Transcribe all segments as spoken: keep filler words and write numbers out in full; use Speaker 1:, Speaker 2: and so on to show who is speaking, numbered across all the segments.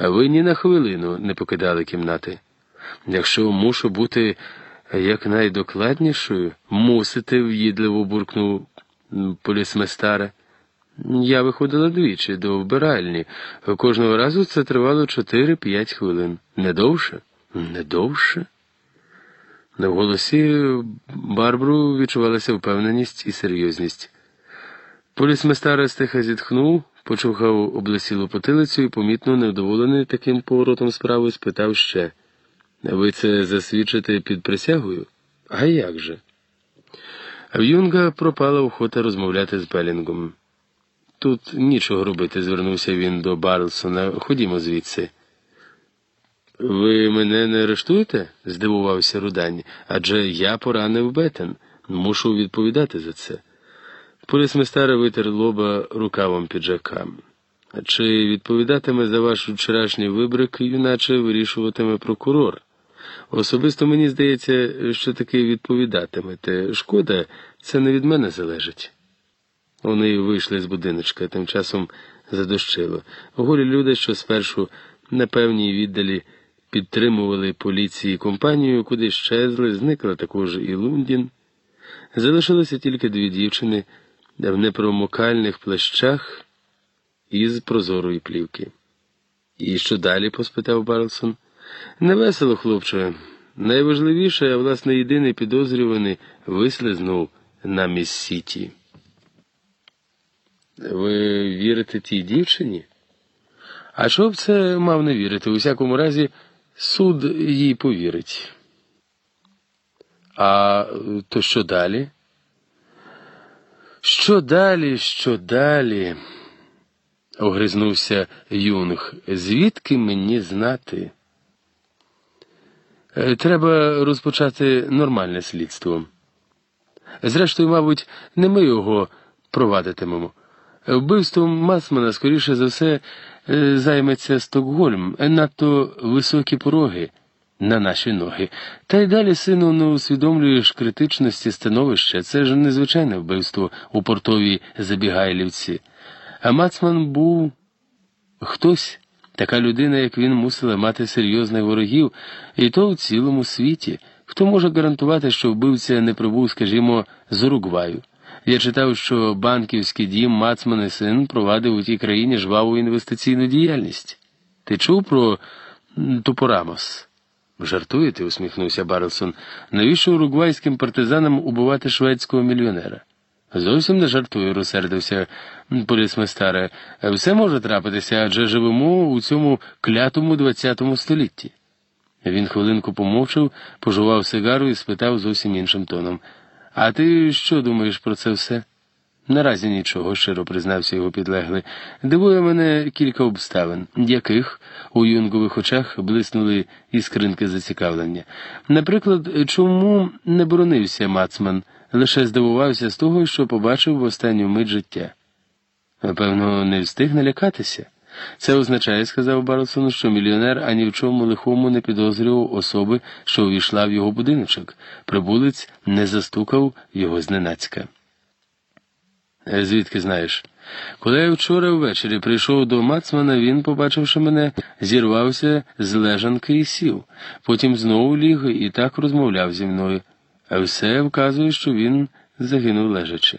Speaker 1: А ви ні на хвилину не покидали кімнати. Якщо мушу бути якнайдокладнішою, мусите, в'їдливо буркнув полісместара. Я виходила двічі до вбиральні. Кожного разу це тривало чотири-п'ять хвилин. Не довше? Не довше? На голосі Барбру відчувалася впевненість і серйозність. Полісместар стиха зітхнув, почухав облесілу потилицю і, помітно невдоволений таким поворотом справи, спитав ще. Ви це засвідчите під присягою? А як же? В Юнга пропала охота розмовляти з Белінгом. Тут нічого робити, звернувся він до Барлсона. Ходімо звідси. Ви мене не арештуєте? Здивувався Рудань. Адже я поранив Беттен. Мушу відповідати за це. Полісместар витер лоба рукавом піджака. Чи відповідатиме за ваш вчорашній вибрик, юначе вирішуватиме прокурор? Особисто мені здається, що таки відповідатимете. Шкода, це не від мене залежить. Вони вийшли з будиночка, тим часом задощило. Голі люди, що спершу на певній віддалі підтримували поліції компанію, куди щезли, зникла також і Лундін. Залишилося тільки дві дівчини в непромокальних плащах із прозорої плівки. «І що далі?» – поспитав Барлсон. «Невесело, хлопче. Найважливіше, а власне єдиний підозрюваний, вислизнув на Міссіті». «Ви вірите тій дівчині?» «А чого б це мав не вірити? У всякому разі, суд їй повірить». «А то що далі?» «Що далі, що далі?» – огризнувся Юнг. «Звідки мені знати?» «Треба розпочати нормальне слідство. Зрештою, мабуть, не ми його провадитимемо. Вбивством Мацмана, скоріше за все, займеться Стокгольм. Надто високі пороги на наші ноги. Та й далі, сину, не усвідомлюєш критичності становища. Це ж незвичайне вбивство у портовій Забігайлівці. А Мацман був хтось. Така людина, як він, мусила мати серйозних ворогів, і то в цілому світі. Хто може гарантувати, що вбивця не прибув, скажімо, з Уругваю? Я читав, що банківський дім Мацман і син провадив у тій країні жваву інвестиційну діяльність. Ти чув про Топорамос? Жартуєте, усміхнувся Барлсон. Навіщо уругвайським партизанам убивати шведського мільйонера? Зовсім не жартую, розсердився полісместаре. Все може трапитися, адже живемо у цьому клятому двадцятому столітті. Він хвилинку помовчав, пожував сигару і спитав зовсім іншим тоном. А ти що думаєш про це все? Наразі нічого, щиро признався його підлеглий. Дивує мене кілька обставин, яких у Юнгових очах блиснули іскринки зацікавлення. Наприклад, чому не боронився Мацман, лише здивувався з того, що побачив в останню мить життя. Певно, не встиг налякатися. Це означає, сказав Барлсон, що мільйонер ані в чому лихому не підозрював особи, що увійшла в його будиночок. Прибулець не застукав його зненацька. Звідки знаєш? Коли я вчора ввечері прийшов до Мацмана, він, побачивши мене, зірвався з лежанки і сів. Потім знову ліг і так розмовляв зі мною. А все вказує, що він загинув лежачи.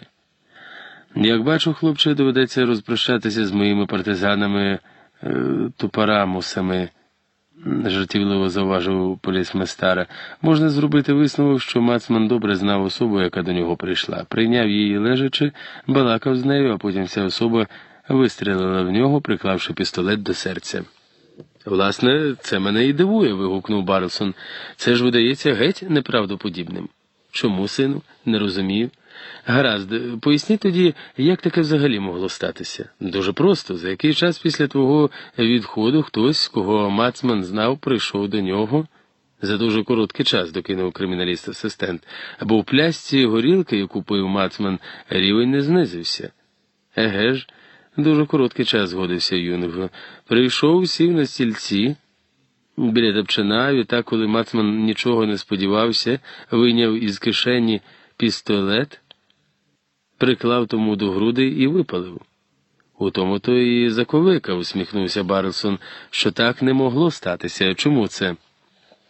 Speaker 1: Як бачу, хлопче, доведеться розпрощатися з моїми партизанами е, Топорамусами, жартівливо зауважив полісместара. Можна зробити висновок, що Мацман добре знав особу, яка до нього прийшла. Прийняв її лежачи, балакав з нею, а потім ця особа вистрілила в нього, приклавши пістолет до серця. Власне, це мене і дивує, вигукнув Барлсон. Це ж видається геть неправдоподібним. Чому, сину? Не розумію. Гаразд, поясні тоді, як таке взагалі могло статися? Дуже просто. За який час після твого відходу хтось, кого Мацман знав, прийшов до нього? За дуже короткий час, докинув криміналіст-асистент. Бо в плясці горілки, яку пив Мацман, рівень не знизився. Еге ж, дуже короткий час, згодився Юнг. Прийшов, сів на стільці біля тапчана, відтак, коли Мацман нічого не сподівався, вийняв із кишені пістолет, приклав тому до груди і випалив. У тому то і заковика, усміхнувся Барлсон, що так не могло статися. Чому це?